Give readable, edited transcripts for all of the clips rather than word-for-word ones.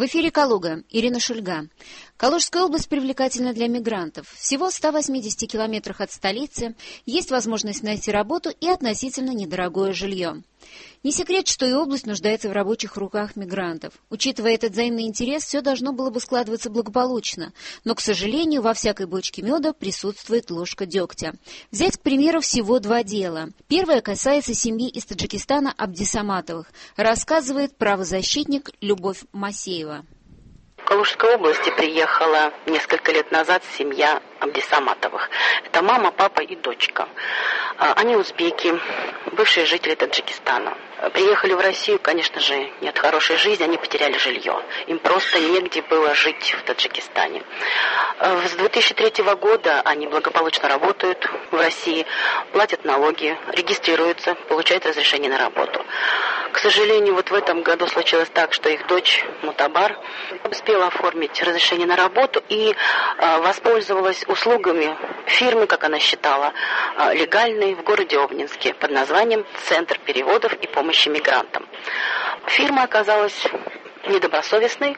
В эфире «Калуга». Ирина Шульга. Калужская область привлекательна для мигрантов. Всего в 180 километрах от столицы есть возможность найти работу и относительно недорогое жилье. Не секрет, что и область нуждается в рабочих руках мигрантов. Учитывая этот взаимный интерес, все должно было бы складываться благополучно. Но, к сожалению, во всякой бочке меда присутствует ложка дегтя. Взять, к примеру, всего два дела. Первое касается семьи из Таджикистана Абдисаматовых, рассказывает правозащитник Любовь Масеева. В Калужской области приехала несколько лет назад семья Абдисаматовых. Это мама, папа и дочка. Они узбеки, бывшие жители Таджикистана. Приехали в Россию, конечно же, не от хорошей жизни, они потеряли жилье. Им просто негде было жить в Таджикистане. С 2003 года они благополучно работают в России, платят налоги, регистрируются, получают разрешение на работу. К сожалению, вот в этом году случилось так, что их дочь Мутабар успела оформить разрешение на работу и воспользовалась услугами фирмы, как она считала, легальной в городе Обнинске под названием «Центр переводов и помощи мигрантам». Фирма оказалась недобросовестной,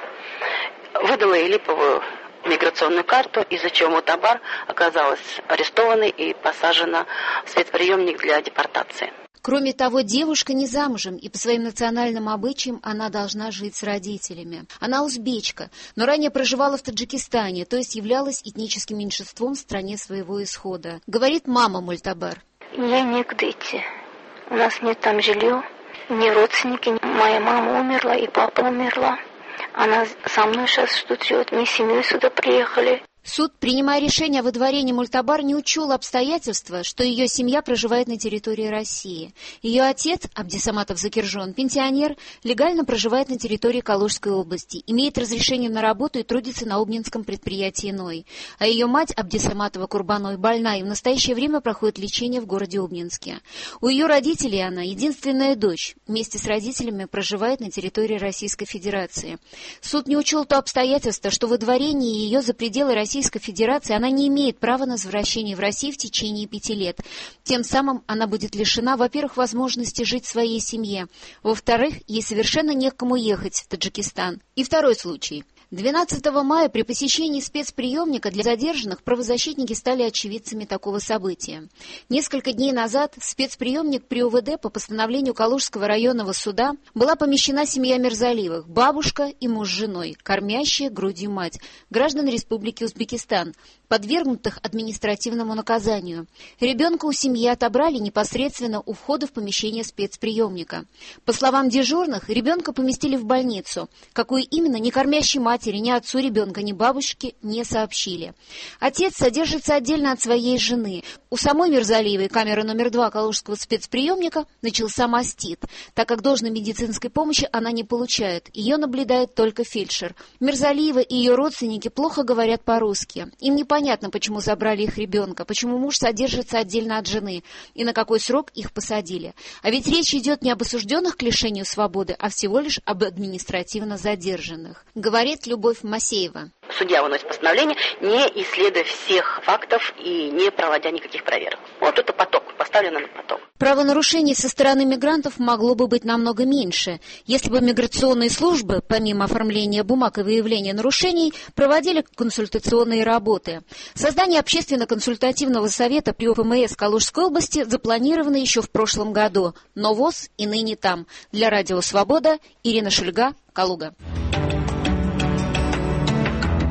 выдала ей липовую миграционную карту, из-за чего Мутабар оказалась арестованной и посажена в спецприемник для депортации. Кроме того, девушка не замужем, и по своим национальным обычаям она должна жить с родителями. Она узбечка, но ранее проживала в Таджикистане, то есть являлась этническим меньшинством в стране своего исхода. Говорит мама Мультабар. Ей некуда идти. У нас нет там жилья, ни родственники. Моя мама умерла, и папа умерла. Она со мной сейчас что живет, мы с семьей сюда приехали. Суд, принимая решение о выдворении Мультабар, не учел обстоятельства, что ее семья проживает на территории России. Ее отец, Абдисаматов Закиржон, пенсионер, легально проживает на территории Калужской области, имеет разрешение на работу и трудится на обнинском предприятии «Ной». А ее мать, Абдисаматова Курбаной, больна и в настоящее время проходит лечение в городе Обнинске. У ее родителей она единственная дочь, вместе с родителями проживает на территории Российской Федерации. Суд не учел то обстоятельство, что выдворение ее за пределы Российской Федерации она не имеет права на возвращение в Россию в течение 5 лет. Тем самым она будет лишена, во-первых, возможности жить в своей семье, во-вторых, ей совершенно некому ехать в Таджикистан. И второй случай. 12 мая при посещении спецприемника для задержанных правозащитники стали очевидцами такого события. Несколько дней назад в спецприемник при УВД по постановлению Калужского районного суда была помещена семья Мирзалиевых, бабушка и муж с женой, кормящая грудью мать, граждан Республики Узбекистан, подвергнутых административному наказанию. Ребенка у семьи отобрали непосредственно у входа в помещение спецприемника. По словам дежурных, ребенка поместили в больницу. Какую именно, ни кормящей матери, ни отцу ребенка, ни бабушке не сообщили. Отец содержится отдельно от своей жены. У самой Мирзалиевой, камеры номер 2 Калужского спецприемника, начался мастит, так как должной медицинской помощи она не получает. Ее наблюдает только фельдшер. Мирзалиева и ее родственники плохо говорят по-русски. Им непонятно, почему забрали их ребенка, почему муж содержится отдельно от жены и на какой срок их посадили. А ведь речь идет не об осужденных к лишению свободы, а всего лишь об административно задержанных, говорит Любовь Масеева. Судья выносит постановление, не исследуя всех фактов и не проводя никаких проверок. Вот это поток, поставлено на поток. Правонарушений со стороны мигрантов могло бы быть намного меньше, если бы миграционные службы, помимо оформления бумаг и выявления нарушений, проводили консультационные работы. Создание общественно-консультативного совета при ОПМС Калужской области запланировано еще в прошлом году, но ВОС и ныне там. Для Радио Свобода, Ирина Шульга, Калуга.